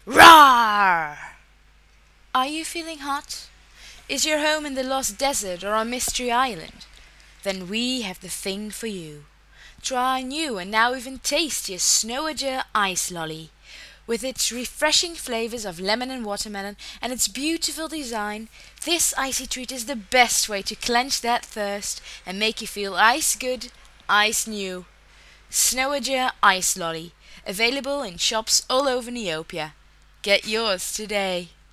Roar! Are you feeling hot? Is your home in the lost desert or on Mystery Island? Then we have the thing for you. Try our new and now even tastier Snowager Ice Lolly. With its refreshing flavors of lemon and watermelon and its beautiful design, this icy treat is the best way to quench that thirst and make you feel ice good, ice new. Snowager Ice Lolly, available in shops all over Neopia. Get yours today.